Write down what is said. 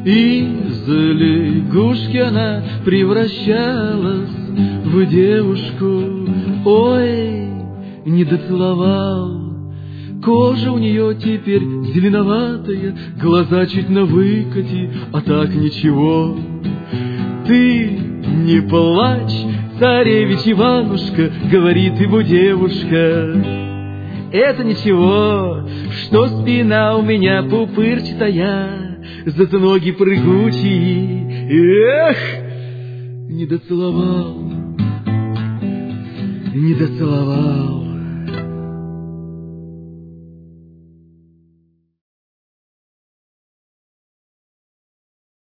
Из лягушки она превращалась в девушку. Ой, не доцеловал. Кожа у нее теперь зеленоватая, глаза чуть на выкате, а так ничего. Ты не плачь, царевич Иванушка, говорит ему девушка. Это ничего, что спина у меня пупырчатая, зато ноги прыгучие. Эх, не доцеловал, не доцеловал.